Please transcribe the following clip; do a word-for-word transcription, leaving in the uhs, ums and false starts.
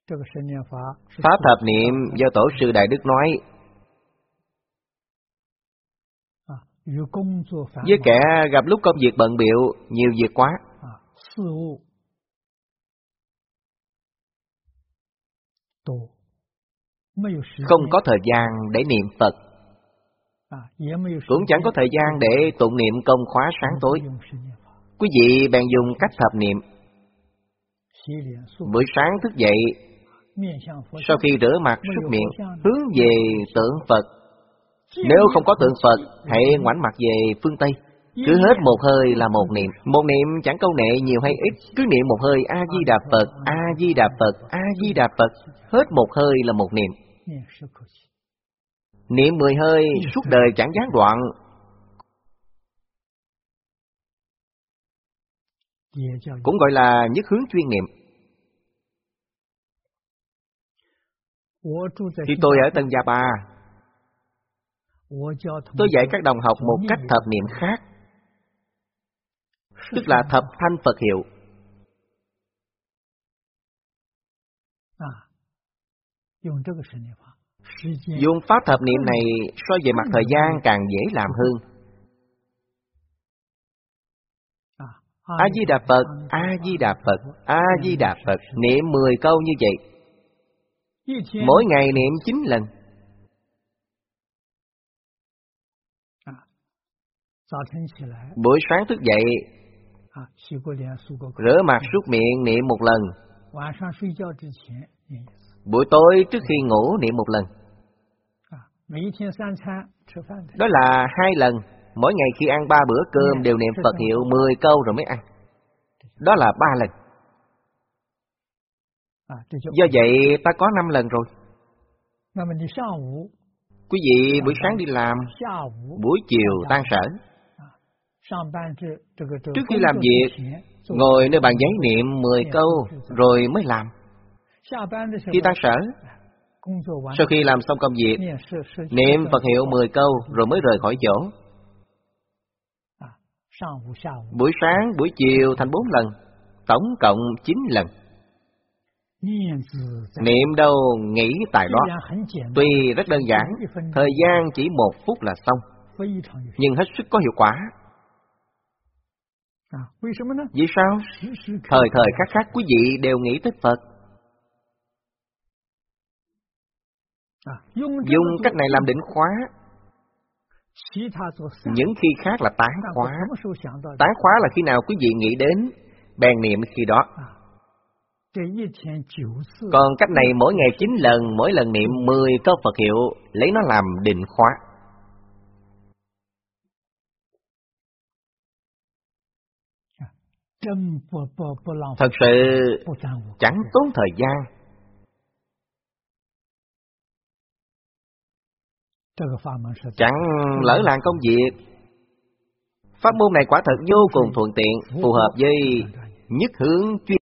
Pháp thập niệm do Tổ sư Đại Đức nói, với kẻ gặp lúc công việc bận bịu, nhiều việc quá, không có thời gian để niệm Phật, cũng chẳng có thời gian để tụng niệm công khóa sáng tối. Quý vị bèn dùng cách thập niệm. Buổi sáng thức dậy, sau khi rửa mặt súc miệng, hướng về tượng Phật. Nếu không có tượng Phật, hãy ngoảnh mặt về phương Tây. Cứ hết một hơi là một niệm. Một niệm chẳng câu nệ nhiều hay ít, cứ niệm một hơi A-di-đà Phật, A-di-đà Phật, A-di-đà Phật. Hết một hơi là một niệm. Niệm mười hơi suốt đời chẳng gián đoạn. Cũng gọi là nhất hướng chuyên niệm. Khi tôi ở Tân Gia Ba, tôi dạy các đồng học một cách thập niệm khác, tức là thập thanh Phật hiệu. Dùng pháp thập niệm này so về mặt thời gian càng dễ làm hơn. A-di-đà Phật, A-di-đà Phật, A-di-đà Phật. Niệm mười câu như vậy. Mỗi ngày niệm chín lần. Buổi sáng thức dậy, rửa mặt súc miệng niệm một lần. Buổi tối trước khi ngủ niệm một lần. Đó là hai lần. Mỗi ngày khi ăn ba bữa cơm đều niệm Phật hiệu mười câu rồi mới ăn. Đó là ba lần. Do vậy ta có năm lần rồi. Quý vị buổi sáng đi làm, buổi chiều tan sở. Trước khi làm việc, ngồi nơi bàn giấy niệm mười câu rồi mới làm. Khi tan sở, sau khi làm xong công việc, niệm Phật hiệu mười câu rồi mới rời khỏi chỗ. Buổi sáng, buổi chiều thành bốn lần, tổng cộng chín lần. Niệm đâu nghĩ tại đó. Tuy rất đơn giản, thời gian chỉ một phút là xong, nhưng hết sức có hiệu quả. Vì sao? Thời thời khắc khắc quý vị đều nghĩ tới Phật. Dùng cách này làm định khóa. Những khi khác là tán khóa. Tán khóa là khi nào quý vị nghĩ đến, bèn niệm khi đó. Còn cách này mỗi ngày chín lần, mỗi lần niệm mười câu Phật hiệu, lấy nó làm định khóa. Thật sự chẳng tốn thời gian. Chẳng lỡ làng công việc. Pháp môn này quả thật vô cùng thuận tiện, phù hợp với nhất hướng chuyên